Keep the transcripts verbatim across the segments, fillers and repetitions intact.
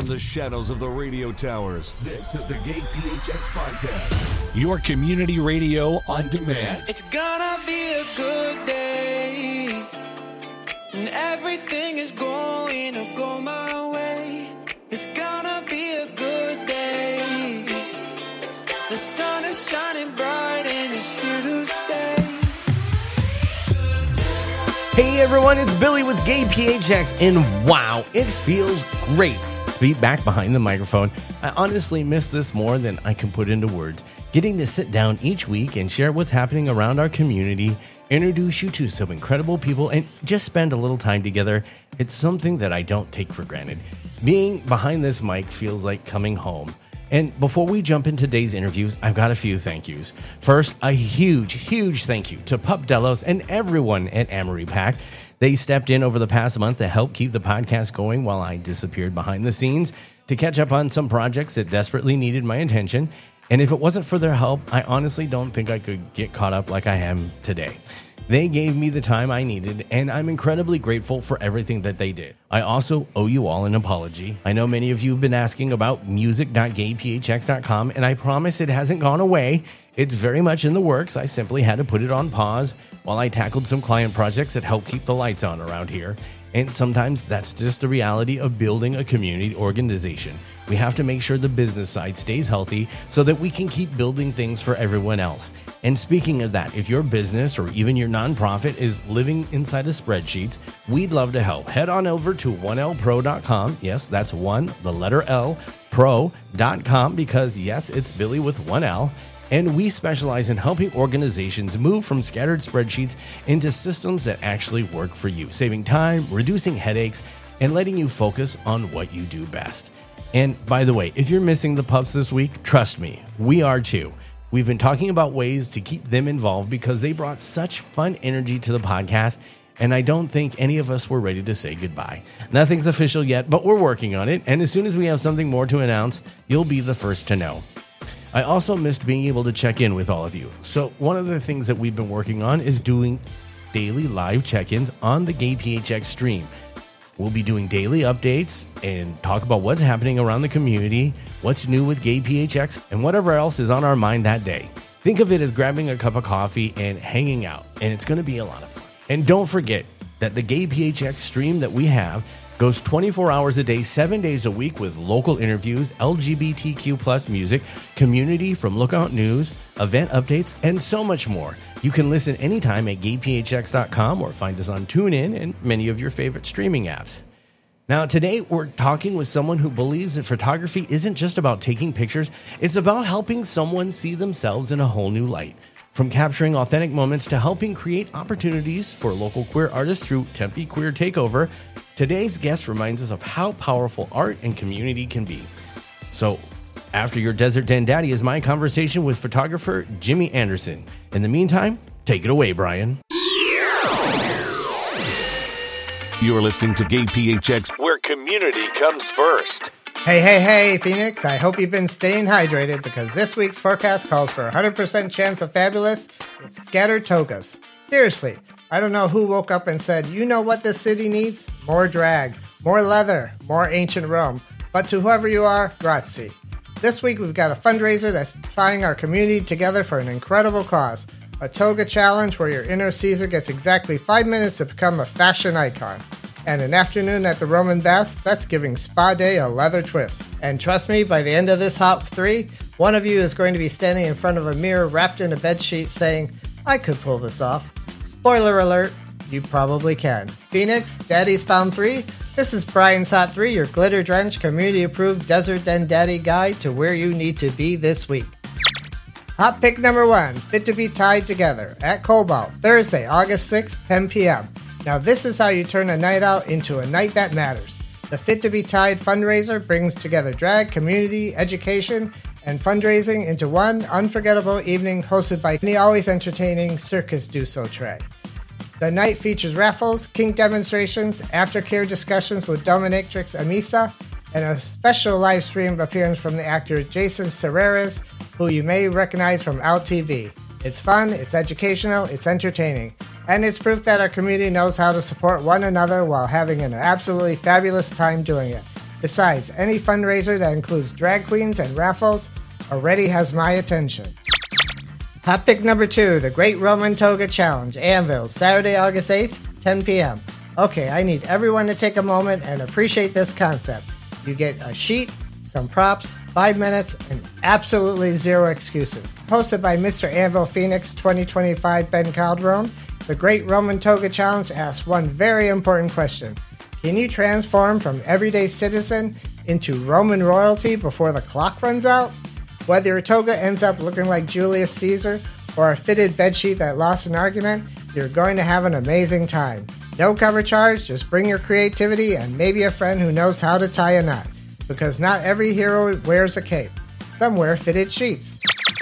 from the shadows of the radio towers. This is the Gay P H X Podcast, your community radio on demand. It's gonna be a good day, and everything is going to go my way. It's gonna be a good day. The sun is shining bright and it's here to stay. Hey everyone, it's Billy with Gay P H X, and wow, it feels great to be back behind the microphone. I honestly miss this more than I can put into words. Getting to sit down each week and share what's happening around our community, introduce you to some incredible people, and just spend a little time together. It's something that I don't take for granted. Being behind this mic feels like coming home. And before we jump into today's interviews, I've got a few thank yous. First, a huge, huge thank you to Pup Delos and everyone at Amory Pack. They stepped in over the past month to help keep the podcast going while I disappeared behind the scenes to catch up on some projects that desperately needed my attention. And if it wasn't for their help, I honestly don't think I could get caught up like I am today. They gave me the time I needed, and I'm incredibly grateful for everything that they did. I also owe you all an apology. I know many of you have been asking about music dot gay p h x dot com, and I promise it hasn't gone away. It's very much in the works. I simply had to put it on pause while I tackled some client projects that help keep the lights on around here. And sometimes that's just the reality of building a community organization. We have to make sure the business side stays healthy so that we can keep building things for everyone else. And speaking of that, if your business or even your nonprofit is living inside of spreadsheets, we'd love to help. Head on over to one l pro dot com. Yes, that's one, the letter L, pro dot com, because yes, it's Billy with one L. And we specialize in helping organizations move from scattered spreadsheets into systems that actually work for you, saving time, reducing headaches, and letting you focus on what you do best. And by the way, if you're missing the pups this week, trust me, we are too. We've been talking about ways to keep them involved because they brought such fun energy to the podcast, and I don't think any of us were ready to say goodbye. Nothing's official yet, but we're working on it, and as soon as we have something more to announce, you'll be the first to know. I also missed being able to check in with all of you. So one of the things that we've been working on is doing daily live check-ins on the Gay P H X stream. We'll be doing daily updates and talk about what's happening around the community, what's new with Gay P H X, and whatever else is on our mind that day. Think of it as grabbing a cup of coffee and hanging out, and it's going to be a lot of fun. And don't forget that the Gay P H X stream that we have goes twenty-four hours a day, seven days a week with local interviews, L G B T Q plus music, community from Lookout News, event updates, and so much more. You can listen anytime at gay p h x dot com or find us on TuneIn and many of your favorite streaming apps. Now, today we're talking with someone who believes that photography isn't just about taking pictures, it's about helping someone see themselves in a whole new light. From capturing authentic moments to helping create opportunities for local queer artists through Tempe Queer Takeover, today's guest reminds us of how powerful art and community can be. So, after your Desert Den Daddy is my conversation with photographer Jimmy Anderson. In the meantime, take it away, Brian. You're listening to Gay P H X, where community comes first. Hey, hey, hey, Phoenix. I hope you've been staying hydrated because this week's forecast calls for a one hundred percent chance of fabulous with scattered togas. Seriously, I don't know who woke up and said, you know what this city needs? More drag, more leather, more ancient Rome. But to whoever you are, grazie. This week we've got a fundraiser that's tying our community together for an incredible cause. A toga challenge where your inner Caesar gets exactly five minutes to become a fashion icon. And an afternoon at the Roman baths, that's giving Spa Day a leather twist. And trust me, by the end of this Hop three, one of you is going to be standing in front of a mirror wrapped in a bedsheet saying, I could pull this off. Spoiler alert, you probably can. Phoenix, Daddy's found three. This is Brian's Hot three, your glitter-drenched, community-approved Desert Den Daddy guide to where you need to be this week. Hot pick number one, Fit to be Tied Together at Cobalt, Thursday, August sixth, ten p.m. Now this is how you turn a night out into a night that matters. The Fit to be Tied fundraiser brings together drag, community, education, and fundraising into one unforgettable evening hosted by the always entertaining Circus du Soleil. The night features raffles, kink demonstrations, aftercare discussions with dominatrix Amisa, and a special live stream appearance from the actor Jason Serreras, who you may recognize from L T V. It's fun, it's educational, it's entertaining, and it's proof that our community knows how to support one another while having an absolutely fabulous time doing it. Besides, any fundraiser that includes drag queens and raffles already has my attention. Hot pick number two, the Great Roman Toga Challenge, Anvil, Saturday, August eighth, ten p.m. Okay, I need everyone to take a moment and appreciate this concept. You get a sheet, some props, five minutes, and absolutely zero excuses. Hosted by Mister Anvil Phoenix twenty twenty-five Ben Calderon, the Great Roman Toga Challenge asks one very important question. Can you transform from everyday citizen into Roman royalty before the clock runs out? Whether your toga ends up looking like Julius Caesar or a fitted bedsheet that lost an argument, you're going to have an amazing time. No cover charge, just bring your creativity and maybe a friend who knows how to tie a knot. Because not every hero wears a cape. Some wear fitted sheets.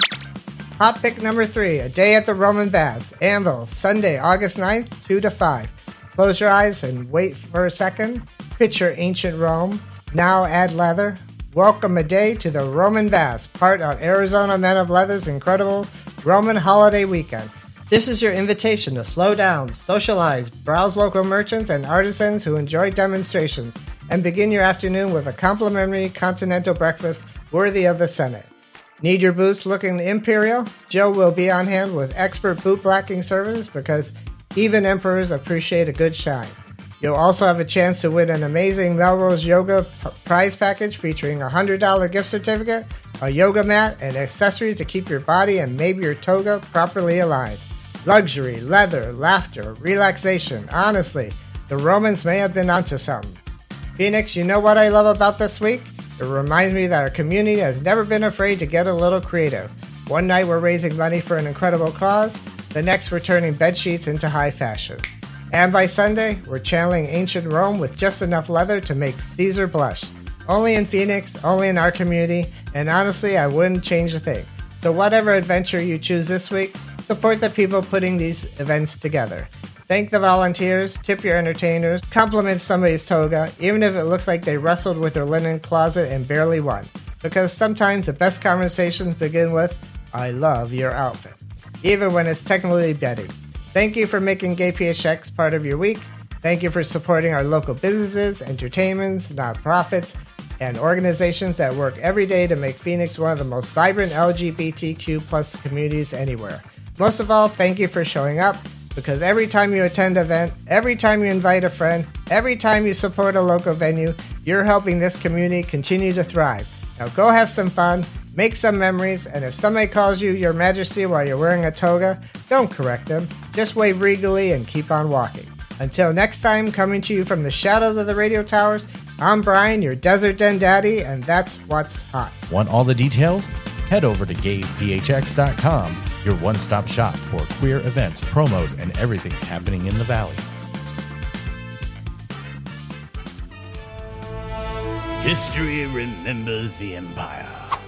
Hot pick number three, A Day at the Roman Baths, Anvil, Sunday, August ninth, two to five. Close your eyes and wait for a second. Picture ancient Rome. Now add leather. Welcome a day to the Roman Baths, part of Arizona Men of Leather's incredible Roman holiday weekend. This is your invitation to slow down, socialize, browse local merchants and artisans who enjoy demonstrations, and begin your afternoon with a complimentary continental breakfast worthy of the Senate. Need your boots looking imperial? Joe will be on hand with expert boot blacking service because even emperors appreciate a good shine. You'll also have a chance to win an amazing Melrose Yoga p- prize package featuring a one hundred dollars gift certificate, a yoga mat, and accessories to keep your body and maybe your toga properly aligned. Luxury, leather, laughter, relaxation. Honestly, the Romans may have been onto something. Phoenix, you know what I love about this week? It reminds me that our community has never been afraid to get a little creative. One night we're raising money for an incredible cause, the next we're turning bedsheets into high fashion. And by Sunday, we're channeling ancient Rome with just enough leather to make Caesar blush. Only in Phoenix, only in our community, and honestly, I wouldn't change a thing. So whatever adventure you choose this week, support the people putting these events together. Thank the volunteers, tip your entertainers, compliment somebody's toga, even if it looks like they wrestled with their linen closet and barely won. Because sometimes the best conversations begin with, I love your outfit, even when it's technically bedding. Thank you for making Gay P H X part of your week. Thank you for supporting our local businesses, entertainments, nonprofits, and organizations that work every day to make Phoenix one of the most vibrant L G B T Q plus communities anywhere. Most of all, thank you for showing up, because every time you attend an event, every time you invite a friend, every time you support a local venue, you're helping this community continue to thrive. Now go have some fun, make some memories, and if somebody calls you Your Majesty while you're wearing a toga, don't correct them. Just wave regally and keep on walking. Until next time, coming to you from the shadows of the radio towers, I'm Brian, your Desert Den Daddy, and that's what's hot. Want all the details? Head over to gay p h x dot com, your one-stop shop for queer events, promos, and everything happening in the Valley. History remembers the Empire.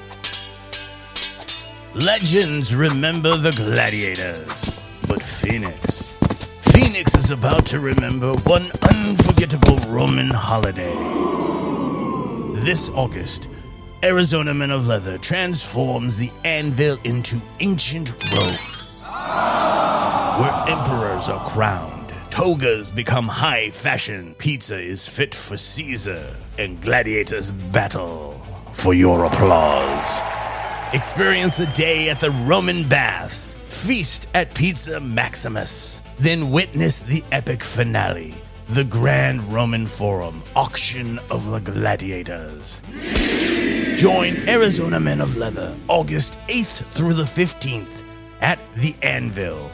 Legends remember the gladiators. But Phoenix. Phoenix is about to remember one unforgettable Roman holiday. This August, Arizona Men of Leather transforms the Anvil into ancient Rome, where emperors are crowned, togas become high fashion, pizza is fit for Caesar, and gladiators battle for your applause. Experience a day at the Roman Baths, feast at Pizza Maximus, then witness the epic finale, the Grand Roman Forum, Auction of the Gladiators. Join Arizona Men of Leather August eighth through the fifteenth at the Anvil.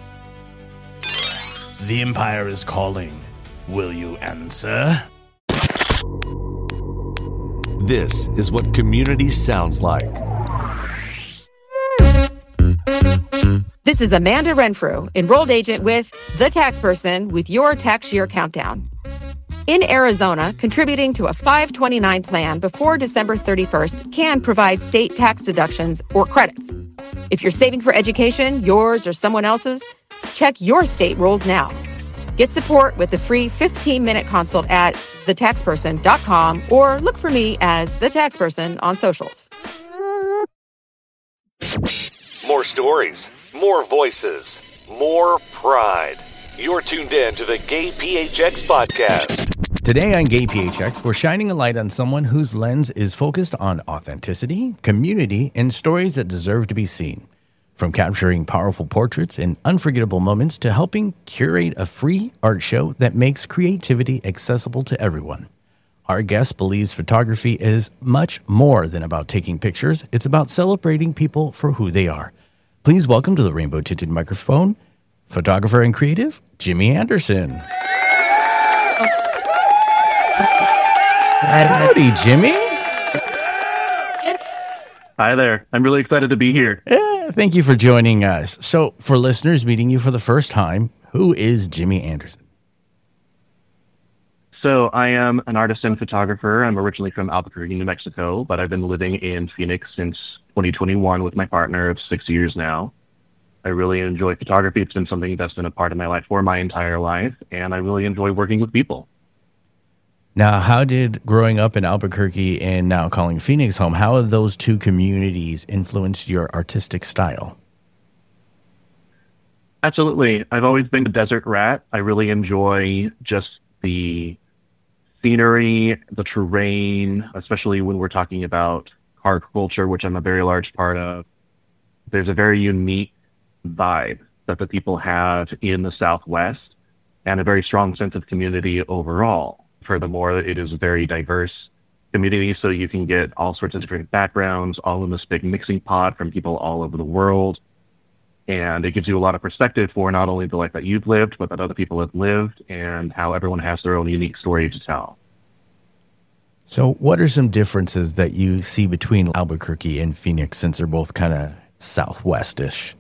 The Empire is calling. Will you answer? This is what community sounds like. This is Amanda Renfrew, enrolled agent with The Tax Person with your tax year countdown. In Arizona, contributing to a five twenty-nine plan before December thirty-first can provide state tax deductions or credits. If you're saving for education, yours or someone else's, check your state rules now. Get support with the free fifteen-minute consult at the tax person dot com or look for me as The Tax Person on socials. More stories, more voices, more pride. You're tuned in to the Gay P H X podcast. Today on Gay P H X, we're shining a light on someone whose lens is focused on authenticity, community, and stories that deserve to be seen. From capturing powerful portraits and unforgettable moments to helping curate a free art show that makes creativity accessible to everyone. Our guest believes photography is much more than about taking pictures. It's about celebrating people for who they are. Please welcome to the Rainbow Tinted Microphone, photographer and creative, Jimmy Anderson. Howdy, Jimmy. Hi there. I'm really excited to be here. Yeah, thank you for joining us. So, for listeners meeting you for the first time, who is Jimmy Anderson? So, I am an artist and photographer. I'm originally from Albuquerque, New Mexico, but I've been living in Phoenix since twenty twenty-one with my partner of six years now. I really enjoy photography. It's been something that's been a part of my life for my entire life, and I really enjoy working with people. Now, how did growing up in Albuquerque and now calling Phoenix home, how have those two communities influenced your artistic style? Absolutely. I've always been a desert rat. I really enjoy just the scenery, the terrain, especially when we're talking about car culture, which I'm a very large part of. There's a very unique vibe that the people have in the Southwest and a very strong sense of community overall. Furthermore, it is a very diverse community, so you can get all sorts of different backgrounds, all in this big mixing pot from people all over the world. And it gives you a lot of perspective for not only the life that you've lived, but that other people have lived, and how everyone has their own unique story to tell. So what are some differences that you see between Albuquerque and Phoenix, since they're both kind of southwest-ish?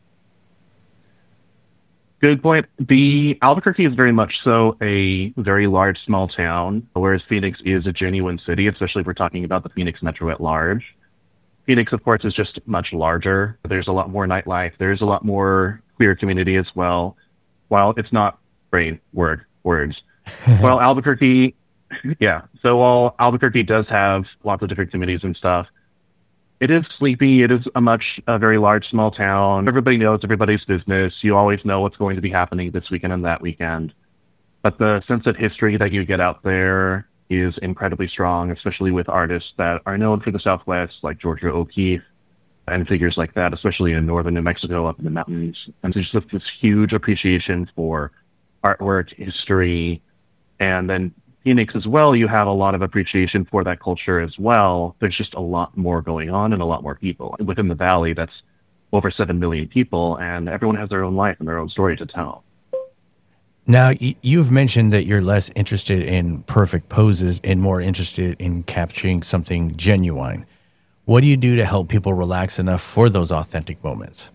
Good point. The Albuquerque is very much so a very large, small town, whereas Phoenix is a genuine city, especially if we're talking about the Phoenix metro at large. Phoenix, of course, is just much larger. There's a lot more nightlife. There's a lot more queer community as well. While it's not brain word words. While Albuquerque, yeah. So while Albuquerque does have lots of different communities and stuff, it is sleepy. It is a much, a very large, small town. Everybody knows everybody's business. You always know what's going to be happening this weekend and that weekend. But the sense of history that you get out there is incredibly strong, especially with artists that are known for the Southwest, like Georgia O'Keeffe and figures like that, especially in northern New Mexico up in the mountains. And there's just this huge appreciation for artwork, history, and then Phoenix as well, you have a lot of appreciation for that culture as well. There's just a lot more going on and a lot more people. Within the valley, that's over seven million people, and everyone has their own life and their own story to tell. Now, you've mentioned that you're less interested in perfect poses and more interested in capturing something genuine. What do you do to help people relax enough for those authentic moments?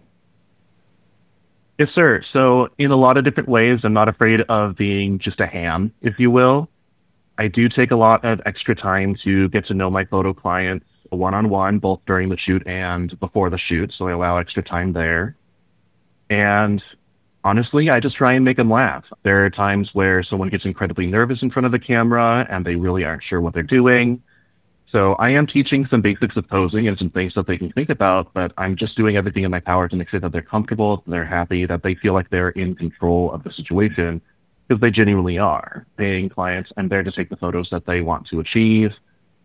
Yes, sir. So in a lot of different ways, I'm not afraid of being just a ham, if you will. I do take a lot of extra time to get to know my photo clients one-on-one, both during the shoot and before the shoot. So I allow extra time there. And honestly, I just try and make them laugh. There are times where someone gets incredibly nervous in front of the camera and they really aren't sure what they're doing. So I am teaching some basics of posing and some things that they can think about, but I'm just doing everything in my power to make sure that they're comfortable, that they're happy, that they feel like they're in control of the situation. Because they genuinely are. Paying clients, I'm there to take the photos that they want to achieve,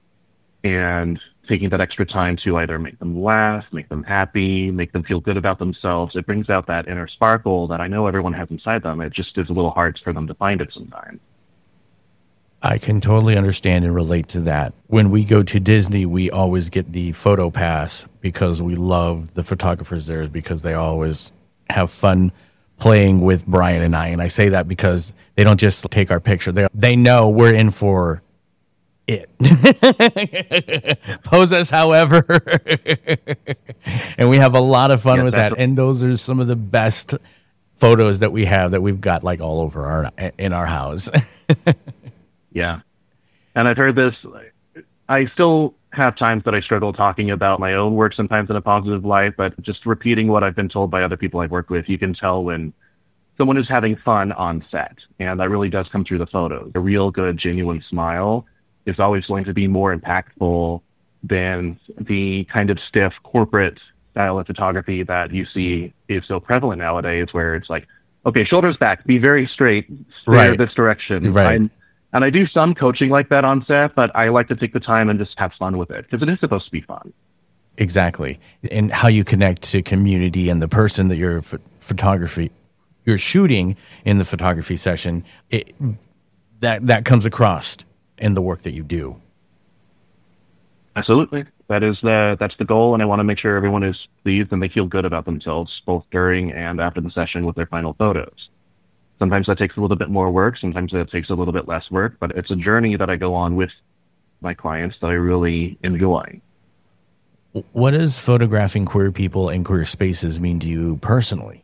and taking that extra time to either make them laugh, make them happy, make them feel good about themselves. It brings out that inner sparkle that I know everyone has inside them. It just is a little hard for them to find it sometimes. I can totally understand and relate to that. When we go to Disney, we always get the photo pass because we love the photographers there, because they always have fun playing with Brian and I. And I say that because they don't just take our picture. They they know we're in for it. Pose us however. And we have a lot of fun yeah, with that. And those are some of the best photos that we have that we've got like all over our in our house. Yeah. And I've heard this. I still have times that I struggle talking about my own work, sometimes in a positive light, but just repeating what I've been told by other people I've worked with, you can tell when someone is having fun on set. And that really does come through the photos. A real good, genuine smile is always going to be more impactful than the kind of stiff corporate style of photography that you see is so prevalent nowadays, where it's like, okay, shoulders back, be very straight, stare right. this direction. Right. I'm, And I do some coaching like that on set, but I like to take the time and just have fun with it because it is supposed to be fun. Exactly. And how you connect to community and the person that you're ph- photography, you're shooting in the photography session, it, that, that comes across in the work that you do. Absolutely. That is the, that's the goal. And I want to make sure everyone is pleased and they feel good about themselves, both during and after the session with their final photos. Sometimes that takes a little bit more work. Sometimes that takes a little bit less work, but it's a journey that I go on with my clients that I really enjoy. What does photographing queer people in queer spaces mean to you personally?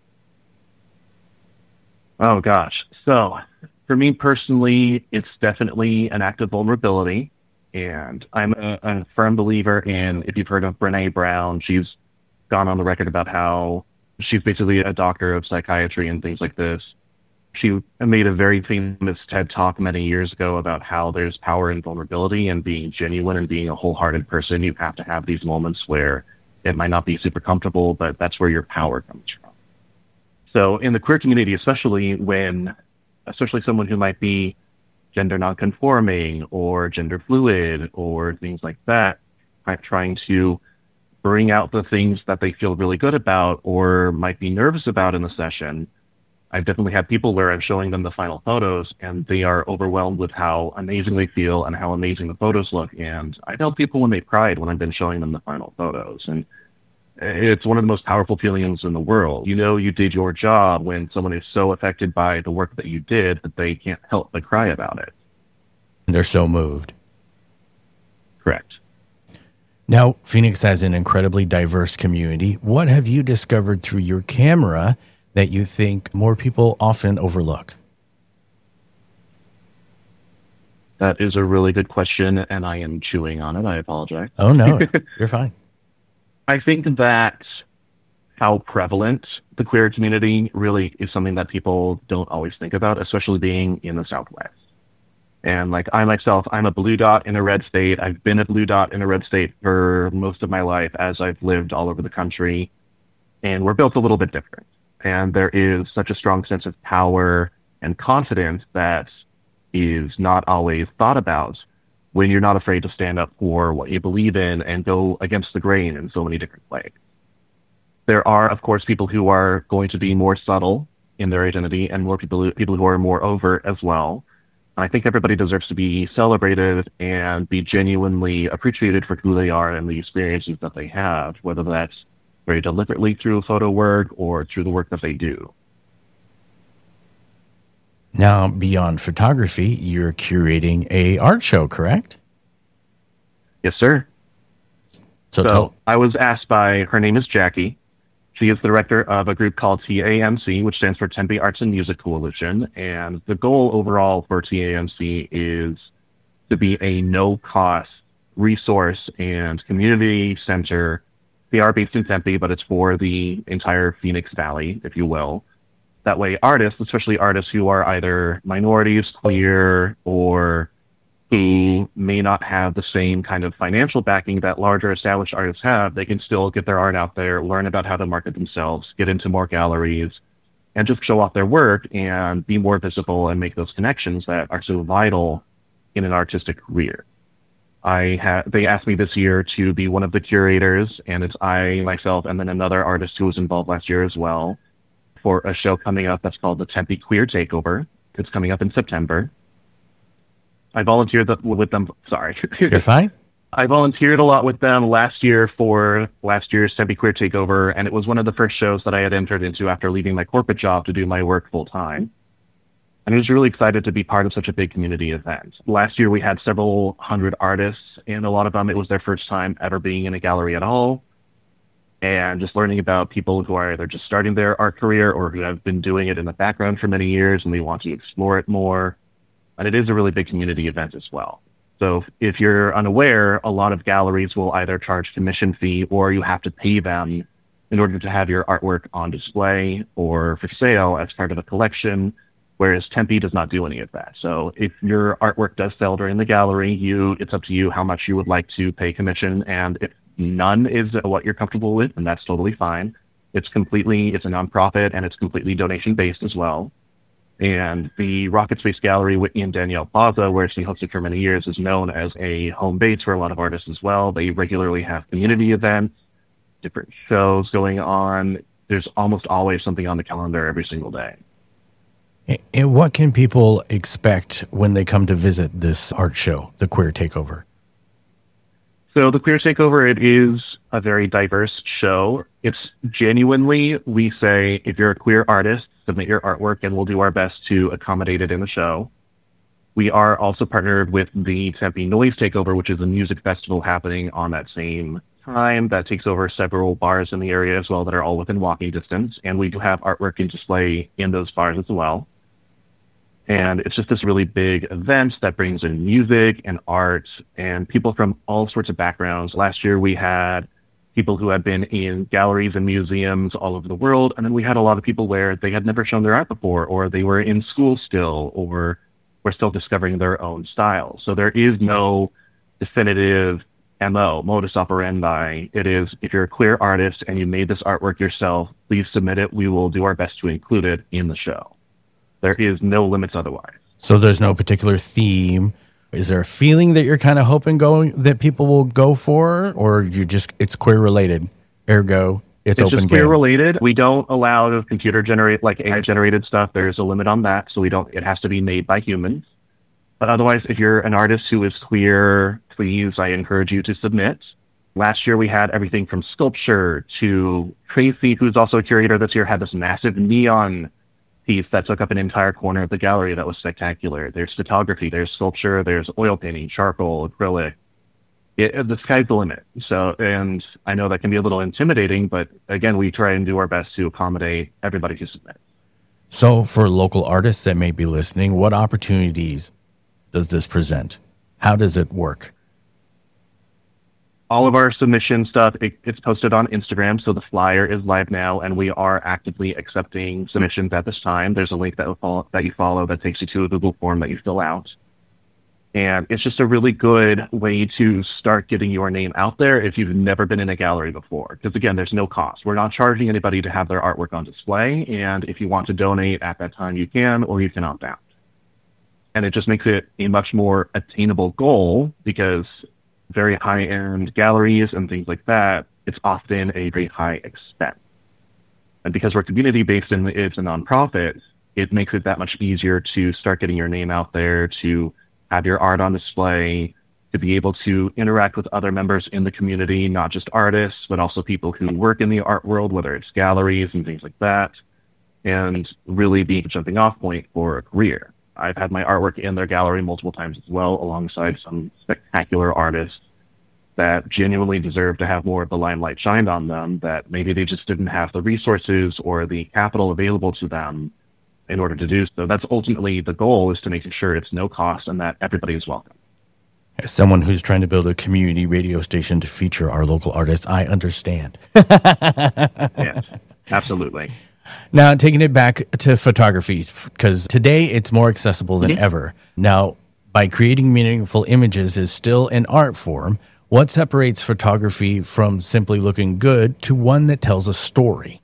Oh, gosh. So for me personally, it's definitely an act of vulnerability. And I'm a, a firm believer in, if you've heard of Brene Brown, she's gone on the record about how she's basically a doctor of psychiatry and things like this. She made a very famous TED Talk many years ago about how there's power in vulnerability and being genuine and being a wholehearted person. You have to have these moments where it might not be super comfortable, but that's where your power comes from. So in the queer community, especially when, especially someone who might be gender nonconforming or gender fluid or things like that, I'm trying to bring out the things that they feel really good about or might be nervous about in the session. I've definitely had people where I'm showing them the final photos and they are overwhelmed with how amazing they feel and how amazing the photos look. And I tell people when they cried when I've been showing them the final photos. And it's one of the most powerful feelings in the world. You know, you did your job when someone is so affected by the work that you did that they can't help but cry about it. They're so moved. Correct. Now, Phoenix has an incredibly diverse community. What have you discovered through your camera that you think more people often overlook? That is a really good question, and I am chewing on it. I apologize. Oh, no, you're fine. I think that how prevalent the queer community really is something that people don't always think about, especially being in the Southwest. And like I myself, I'm a blue dot in a red state. I've been a blue dot in a red state for most of my life as I've lived all over the country. And we're built a little bit different. And there is such a strong sense of power and confidence that is not always thought about when you're not afraid to stand up for what you believe in and go against the grain in so many different ways. There are, of course, people who are going to be more subtle in their identity and more people, people who are more overt as well. I think everybody deserves to be celebrated and be genuinely appreciated for who they are and the experiences that they have, whether that's very deliberately through photo work or through the work that they do. Now, beyond photography, you're curating a art show, correct? Yes, sir. So, So tell- I was asked by, her name is Jackie. She is the director of a group called T A M C, which stands for Tempe Arts and Music Coalition. And the goal overall for T A M C is to be a no-cost resource and community center. They are based in Tempe, but it's for the entire Phoenix Valley, if you will. That way, artists, especially artists who are either minorities, queer, or who may not have the same kind of financial backing that larger established artists have, they can still get their art out there, learn about how to market themselves, get into more galleries, and just show off their work and be more visible and make those connections that are so vital in an artistic career. I ha- they asked me this year to be one of the curators, and it's I, myself, and then another artist who was involved last year as well, for a show coming up that's called the Tempe Queer Takeover. It's coming up in September. I volunteered the, with them. Sorry. You're fine. I volunteered a lot with them last year for last year's Tempe Queer Takeover, and it was one of the first shows that I had entered into after leaving my corporate job to do my work full time. And I was really excited to be part of such a big community event. Last year, we had several hundred artists, and a lot of them, it was their first time ever being in a gallery at all. And just learning about people who are either just starting their art career or who have been doing it in the background for many years and they want to explore it more. And it is a really big community event as well. So if you're unaware, a lot of galleries will either charge commission fee or you have to pay them in order to have your artwork on display or for sale as part of a collection, whereas Tempe does not do any of that. So if your artwork does sell during the gallery, you it's up to you how much you would like to pay commission. And if none is what you're comfortable with, and that's totally fine. It's completely, it's a nonprofit and it's completely donation based as well. And the Rocket Space Gallery, Whitney and Danielle Plaza, where she hosted for many years, is known as a home base for a lot of artists as well. They regularly have community events, different shows going on. There's almost always something on the calendar every single day. And what can people expect when they come to visit this art show, the Queer Takeover? So the Queer Takeover, it is a very diverse show. It's genuinely, we say, if you're a queer artist, submit your artwork and we'll do our best to accommodate it in the show. We are also partnered with the Tempe Noise Takeover, which is a music festival happening on that same time that takes over several bars in the area as well that are all within walking distance. And we do have artwork in display in those bars as well. And it's just this really big event that brings in music and art and people from all sorts of backgrounds. Last year, we had people who had been in galleries and museums all over the world. And then we had a lot of people where they had never shown their art before, or they were in school still, or were still discovering their own style. So there is no definitive M O, modus operandi. It is, if you're a queer artist and you made this artwork yourself, please submit it. We will do our best to include it in the show. There is no limits otherwise. So there's no particular theme. Is there a feeling that you're kind of hoping going that people will go for, or you just it's queer related? Ergo, it's, it's open just queer game. related. We don't allow computer generate like A I generated stuff. There's a limit on that, so we don't. It has to be made by humans. But otherwise, if you're an artist who is queer, please, I encourage you to submit. Last year, we had everything from sculpture to Tracy, who's also a curator this year, had this massive neon piece that took up an entire corner of the gallery that was spectacular. There's photography, there's sculpture, there's oil painting, charcoal, acrylic. It, the sky's the limit. So, and I know that can be a little intimidating, but again, we try and do our best to accommodate everybody who submits. So for local artists that may be listening, what opportunities does this present? How does it work? All of our submission stuff, it, it's posted on Instagram, so the flyer is live now, and we are actively accepting submissions at this time. There's a link that, will follow, that you follow that takes you to a Google form that you fill out. And it's just a really good way to start getting your name out there if you've never been in a gallery before. Because again, there's no cost. We're not charging anybody to have their artwork on display, and if you want to donate at that time, you can, or you can opt out. And it just makes it a much more attainable goal, because very high-end galleries and things like that, it's often a very high expense. And because we're community-based and it's a nonprofit, it makes it that much easier to start getting your name out there, to have your art on display, to be able to interact with other members in the community, not just artists, but also people who work in the art world, whether it's galleries and things like that, and really be a jumping off point for a career. I've had my artwork in their gallery multiple times as well, alongside some spectacular artists that genuinely deserve to have more of the limelight shined on them, that maybe they just didn't have the resources or the capital available to them in order to do so. That's ultimately the goal, is to make sure it's no cost and that everybody is welcome. As someone who's trying to build a community radio station to feature our local artists, I understand. Yes, absolutely. Now, taking it back to photography, because today it's more accessible than mm-hmm. ever. Now, by creating meaningful images is still an art form. What separates photography from simply looking good to one that tells a story?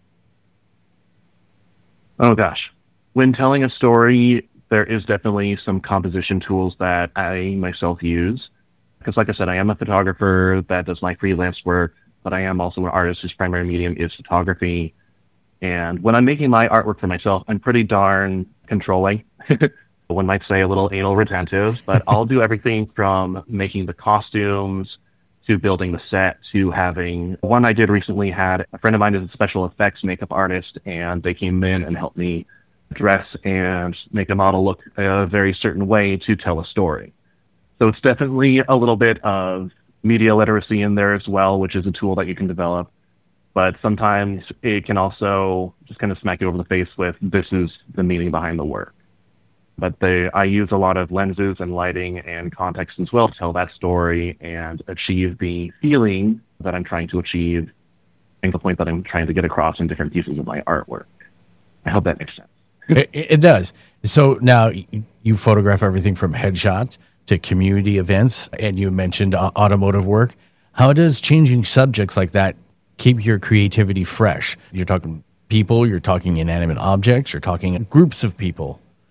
Oh, gosh. When telling a story, there is definitely some composition tools that I myself use. Because like I said, I am a photographer that does my freelance work, but I am also an artist whose primary medium is photography. And when I'm making my artwork for myself, I'm pretty darn controlling. One might say a little anal retentive, but I'll do everything from making the costumes to building the set to having one I did recently had a friend of mine is a special effects makeup artist, and they came in and helped me dress and make a model look a very certain way to tell a story. So it's definitely a little bit of media literacy in there as well, which is a tool that you can develop. But sometimes it can also just kind of smack you over the face with, this is the meaning behind the work. But they, I use a lot of lenses and lighting and context as well to tell that story and achieve the feeling that I'm trying to achieve and the point that I'm trying to get across in different pieces of my artwork. I hope that makes sense. it, it does. So now you photograph everything from headshots to community events, and you mentioned automotive work. How does changing subjects like that keep your creativity fresh? You're talking people, you're talking inanimate objects, you're talking groups of people.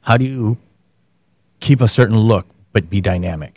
how do you keep a certain look but be dynamic?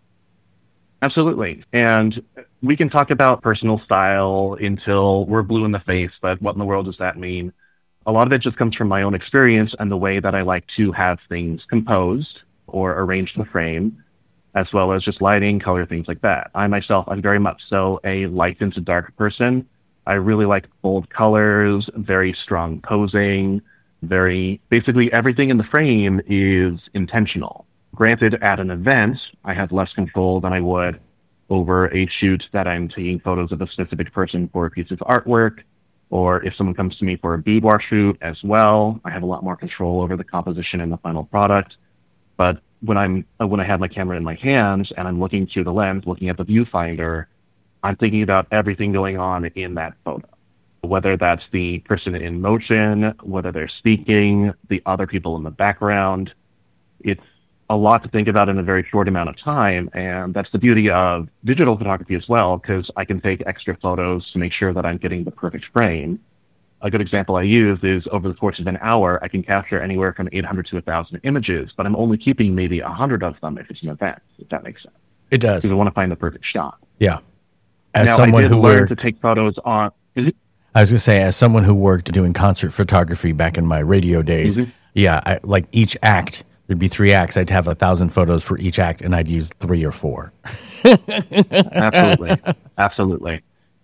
Absolutely. And we can talk about personal style until we're blue in the face, but what in the world does that mean? A lot of it just comes from my own experience and the way that I like to have things composed or arranged in the frame, as well as just lighting, color, things like that. I myself, I'm very much so a light into dark person. I really like bold colors, very strong posing, very, basically everything in the frame is intentional. Granted, at an event, I have less control than I would over a shoot that I'm taking photos of a specific person for a piece of artwork, or if someone comes to me for a boudoir shoot as well, I have a lot more control over the composition and the final product. But when I'm when I have my camera in my hands and I'm looking through the lens, looking at the viewfinder, I'm thinking about everything going on in that photo. Whether that's the person in motion, whether they're speaking, the other people in the background. It's a lot to think about in a very short amount of time. And that's the beauty of digital photography as well, because I can take extra photos to make sure that I'm getting the perfect frame. A good example I use is over the course of an hour, I can capture anywhere from eight hundred to one thousand images, but I'm only keeping maybe one hundred of them if it's an event, if that makes sense. It does. Because I want to find the perfect shot. Yeah. As now, someone I did who learn worked, to take photos on... I was going to say, as someone who worked doing concert photography back in my radio days, mm-hmm. yeah, I, like each act, there'd be three acts. I'd have a thousand photos for each act, and I'd use three or four. Absolutely. Absolutely.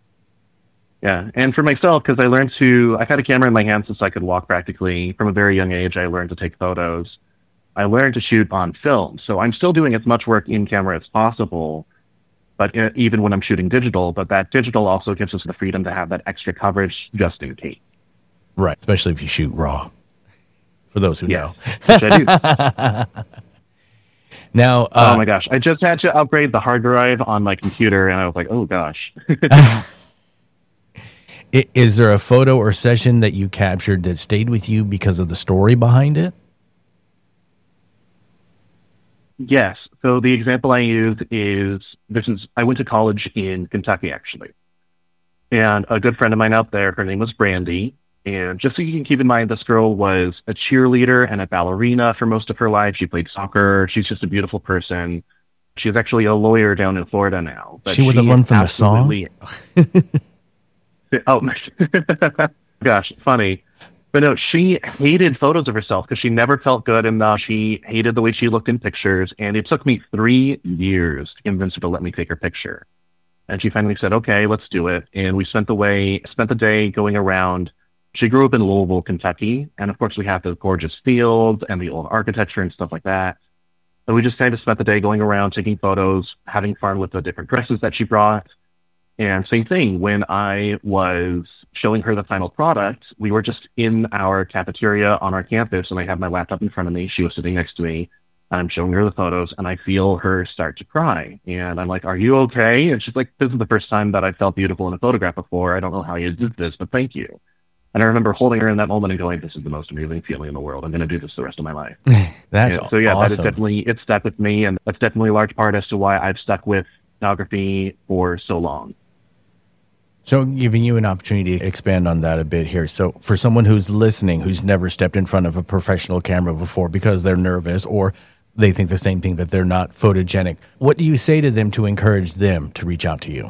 Yeah. And for myself, because I learned to, I've had a camera in my hand since I could walk practically. From a very young age, I learned to take photos. I learned to shoot on film. So I'm still doing as much work in camera as possible, but uh, even when I'm shooting digital, but that digital also gives us the freedom to have that extra coverage just in case. Right. Especially if you shoot raw. For those who yeah, know. Which I do. Now, uh, oh my gosh, I just had to upgrade the hard drive on my computer, and I was like, oh gosh. Is there a photo or session that you captured that stayed with you because of the story behind it? Yes. So the example I used is, this is, I went to college in Kentucky, actually. And a good friend of mine out there, her name was Brandy. And just so you can keep in mind, this girl was a cheerleader and a ballerina for most of her life. She played soccer. She's just a beautiful person. She's actually a lawyer down in Florida now. But she would have run from the song? Oh, gosh, funny. But no, she hated photos of herself because she never felt good enough. She hated the way she looked in pictures. And it took me three years to convince her to let me take her picture. And she finally said, okay, let's do it. And we spent the way, spent the day going around. She grew up in Louisville, Kentucky. And of course, we have the gorgeous field and the old architecture and stuff like that. So we just kind of spent the day going around, taking photos, having fun with the different dresses that she brought. And same thing, when I was showing her the final product, we were just in our cafeteria on our campus, and I had my laptop in front of me. She was sitting next to me, and I'm showing her the photos, and I feel her start to cry. And I'm like, are you okay? And she's like, this is the first time that I felt beautiful in a photograph before. I don't know how you did this, but thank you. And I remember holding her in that moment and going, this is the most amazing feeling in the world. I'm going to do this the rest of my life. That's and so yeah, awesome. that is definitely, it stuck with me, and that's definitely a large part as to why I've stuck with photography for so long. So giving you an opportunity to expand on that a bit here. So for someone who's listening, who's never stepped in front of a professional camera before because they're nervous or they think the same thing, that they're not photogenic, what do you say to them to encourage them to reach out to you?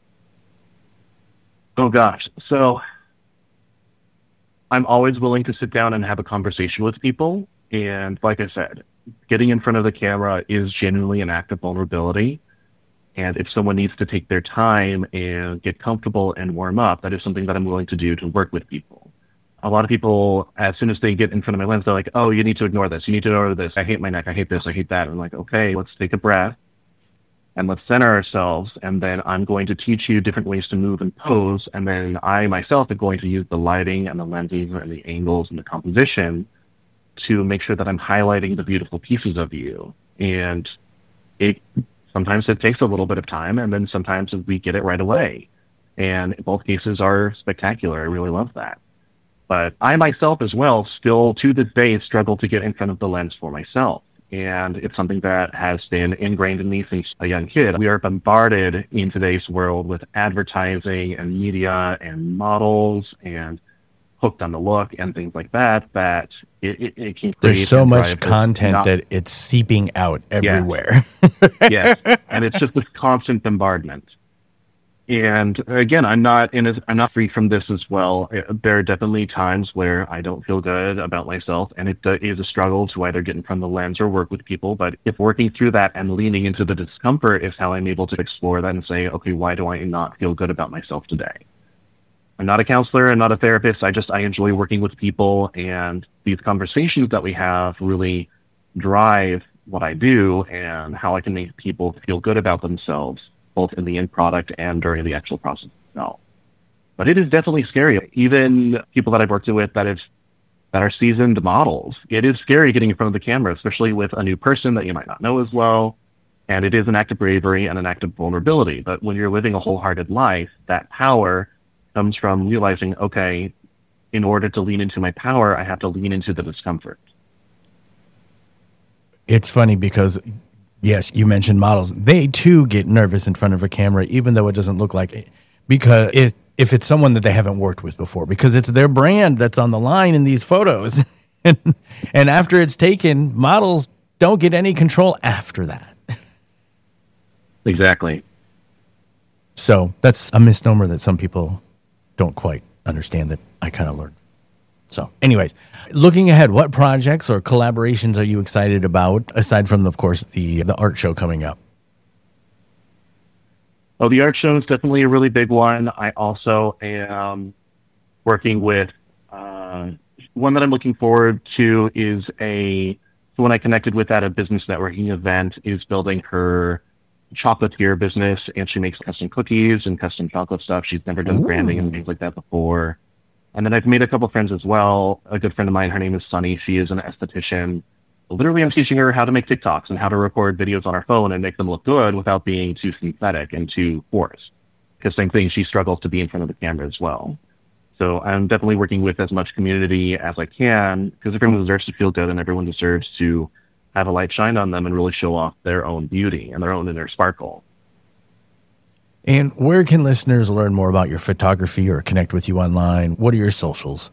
Oh gosh. So I'm always willing to sit down and have a conversation with people. And like I said, getting in front of the camera is genuinely an act of vulnerability. And if someone needs to take their time and get comfortable and warm up, that is something that I'm willing to do to work with people. A lot of people, as soon as they get in front of my lens, they're like, oh, you need to ignore this. You need to ignore this. I hate my neck. I hate this. I hate that. And I'm like, okay, let's take a breath and let's center ourselves. And then I'm going to teach you different ways to move and pose. And then I myself am going to use the lighting and the lensing and the angles and the composition to make sure that I'm highlighting the beautiful pieces of you. And it... Sometimes it takes a little bit of time, and then sometimes we get it right away. And both cases are spectacular. I really love that. But I myself as well still, to this day, struggle to get in front of the lens for myself. And it's something that has been ingrained in me since a young kid. We are bombarded in today's world with advertising and media and models and hooked on the look and things like that, that it, it, it can create. There's so and much drive this content not- that it's seeping out everywhere. Yes, and it's just this constant bombardment. And again, I'm not in. A, I'm not free from this as well. There are definitely times where I don't feel good about myself, and it uh, is a struggle to either get in front of the lens or work with people. But if working through that and leaning into the discomfort is how I'm able to explore that and say, okay, why do I not feel good about myself today? I'm not a counselor. I'm not a therapist. I just I enjoy working with people, and these conversations that we have really drive what I do and how I can make people feel good about themselves, both in the end product and during the actual process itself. But it is definitely scary. Even people that I've worked with that is that are seasoned models, it is scary getting in front of the camera, especially with a new person that you might not know as well. And it is an act of bravery and an act of vulnerability. But when you're living a wholehearted life, that power comes from realizing, okay, in order to lean into my power, I have to lean into the discomfort. It's funny because, yes, you mentioned models. They, too, get nervous in front of a camera, even though it doesn't look like it. Because it, if it's someone that they haven't worked with before, because it's their brand that's on the line in these photos. and, and after it's taken, models don't get any control after that. Exactly. So that's a misnomer that some people don't quite understand that I kind of learned. So anyways, looking ahead, what projects or collaborations are you excited about, aside from, of course, the the art show coming up? Oh, the art show is definitely a really big one. I also am working with uh, one that I'm looking forward to is a the one I connected with at a business networking event is building her chocolatier business, and she makes custom cookies and custom chocolate stuff. She's never done Ooh. branding and things like that before. And then I've made a couple friends as well. A good friend of mine, her name is Sunny. She is an esthetician. Literally, I'm teaching her how to make TikToks and how to record videos on her phone and make them look good without being too synthetic and too forced. Because same thing, she struggles to be in front of the camera as well. So I'm definitely working with as much community as I can, because everyone deserves to feel good and everyone deserves to have a light shine on them and really show off their own beauty and their own inner sparkle. And where can listeners learn more about your photography or connect with you online? What are your socials?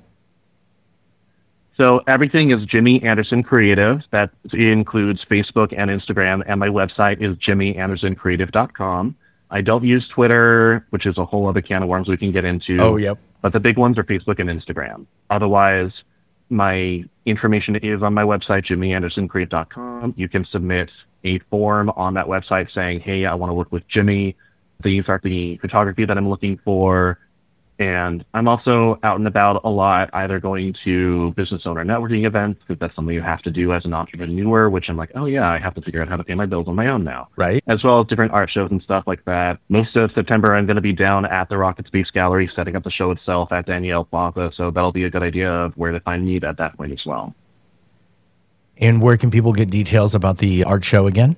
So everything is Jimmy Anderson Creative. That includes Facebook and Instagram, and my website is jimmy anderson creative dot com. I don't use Twitter, which is a whole other can of worms we can get into. Oh, yep. But the big ones are Facebook and Instagram. Otherwise, my information is on my website, jimmy anderson creative dot com. You can submit a form on that website saying, hey, I want to work with Jimmy. These are the photography that I'm looking for. And I'm also out and about a lot, either going to business owner networking events, because that's something you have to do as an entrepreneur, which I'm like, oh yeah, I have to figure out how to pay my bills on my own now. Right. As well as different art shows and stuff like that. Most of September, I'm going to be down at the Rocket Space Gallery, setting up the show itself at Danielle Plaza. So that'll be a good idea of where to find me at that point as well. And where can people get details about the art show again?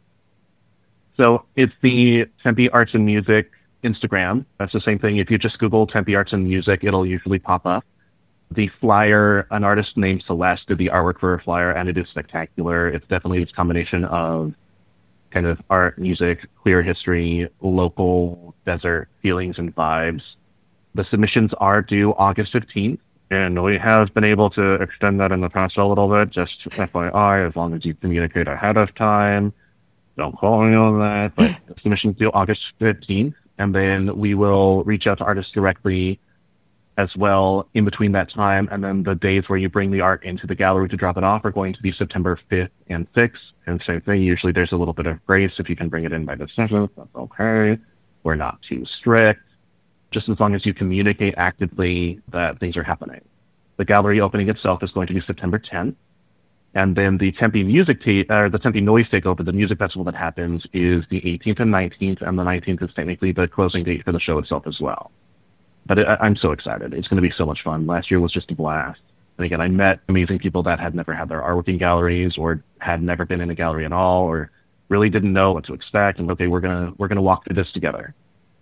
So it's the Tempe Arts and Music Instagram. That's the same thing. If you just Google Tempe Arts and Music, it'll usually pop up. The flyer, an artist named Celeste did the artwork for a flyer, and it is spectacular. It's definitely this combination of kind of art, music, queer history, local desert feelings and vibes. The submissions are due August fifteenth, and we have been able to extend that in the past a little bit, just F Y I, as long as you communicate ahead of time. Don't call me on that, but the submissions due August fifteenth. And then we will reach out to artists directly as well in between that time. And then the days where you bring the art into the gallery to drop it off are going to be September fifth and sixth. And same thing, usually there's a little bit of grace. If you can bring it in by the seventh, that's okay. We're not too strict. Just as long as you communicate actively that things are happening. The gallery opening itself is going to be September tenth. And then the Tempe Music ta- or the Tempe Noise Takeover, the music festival that happens, is the eighteenth and nineteenth, and the nineteenth is technically the closing date for the show itself as well. But it, I'm so excited. It's going to be so much fun. Last year was just a blast. And again, I met amazing people that had never had their artwork in galleries or had never been in a gallery at all, or really didn't know what to expect. And okay, we're gonna we're gonna walk through this together.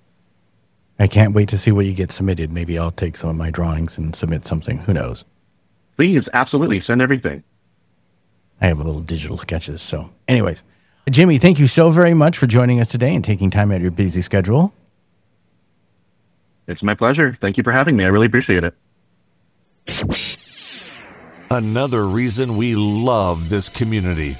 I can't wait to see what you get submitted. Maybe I'll take some of my drawings and submit something. Who knows? Please, absolutely, send everything. I have a little digital sketches. So anyways, Jimmy, thank you so very much for joining us today and taking time out of your busy schedule. It's my pleasure. Thank you for having me. I really appreciate it. Another reason we love this community.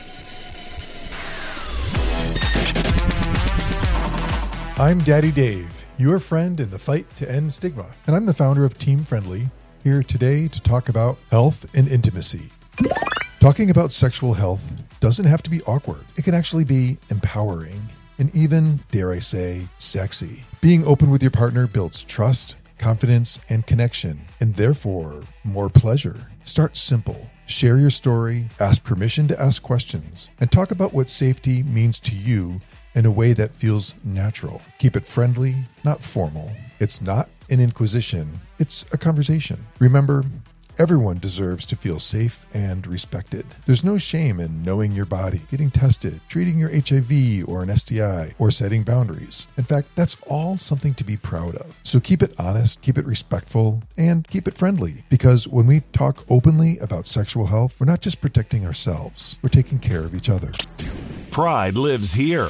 I'm Daddy Dave, your friend in the fight to end stigma, and I'm the founder of Team Friendly, here today to talk about health and intimacy. Talking about sexual health doesn't have to be awkward. It can actually be empowering and even, dare I say, sexy. Being open with your partner builds trust, confidence, and connection, and therefore more pleasure. Start simple. Share your story, ask permission to ask questions, and talk about what safety means to you in a way that feels natural. Keep it friendly, not formal. It's not an inquisition, it's a conversation. Remember, everyone deserves to feel safe and respected. There's no shame in knowing your body, getting tested, treating your H I V or an S T I, or setting boundaries. In fact, that's all something to be proud of. So keep it honest, keep it respectful, and keep it friendly. Because when we talk openly about sexual health, we're not just protecting ourselves, we're taking care of each other. Pride lives here.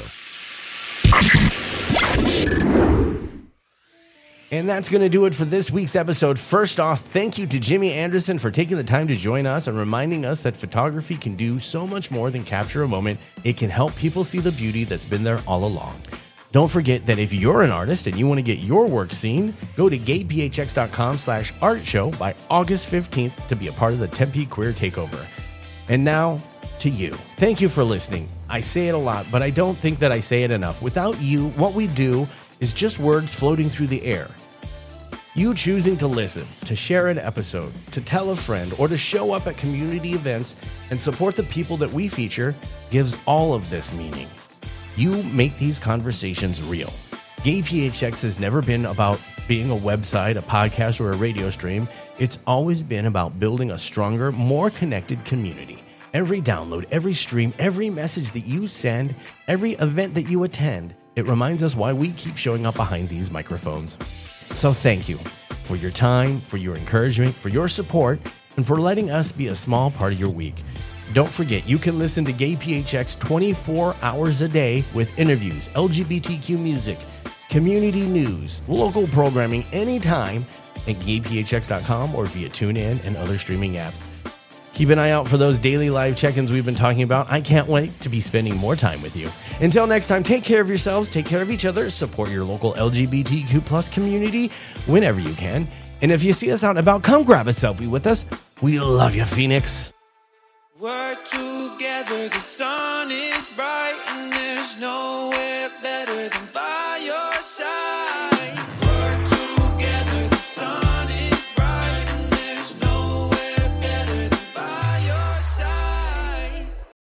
And that's going to do it for this week's episode. First off, thank you to Jimmy Anderson for taking the time to join us and reminding us that photography can do so much more than capture a moment. It can help people see the beauty that's been there all along. Don't forget that if you're an artist and you want to get your work seen, go to gay p h x dot com slash art show by August fifteenth to be a part of the Tempe Queer Takeover. And now, to you. Thank you for listening. I say it a lot, but I don't think that I say it enough. Without you, what we do is just words floating through the air. You choosing to listen, to share an episode, to tell a friend, or to show up at community events and support the people that we feature gives all of this meaning. You make these conversations real. Gay P H X has never been about being a website, a podcast, or a radio stream. It's always been about building a stronger, more connected community. Every download, every stream, every message that you send, every event that you attend, it reminds us why we keep showing up behind these microphones. So thank you for your time, for your encouragement, for your support, and for letting us be a small part of your week. Don't forget, you can listen to Gay P H X twenty-four hours a day with interviews, L G B T Q music, community news, local programming anytime at gay p h x dot com or via TuneIn and other streaming apps. Keep an eye out for those daily live check-ins we've been talking about. I can't wait to be spending more time with you. Until next time, take care of yourselves, take care of each other, support your local L G B T Q plus community whenever you can. And if you see us out and about, come grab a selfie with us. We love you, Phoenix. We're together, the sun is bright, and there's nowhere better than by your side. We're together, the sun is bright, and there's nowhere better than by your side.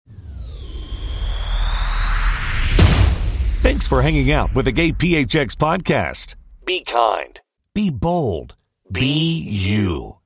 Thanks for hanging out with the Gay P H X podcast. Be kind. Be bold. Be you.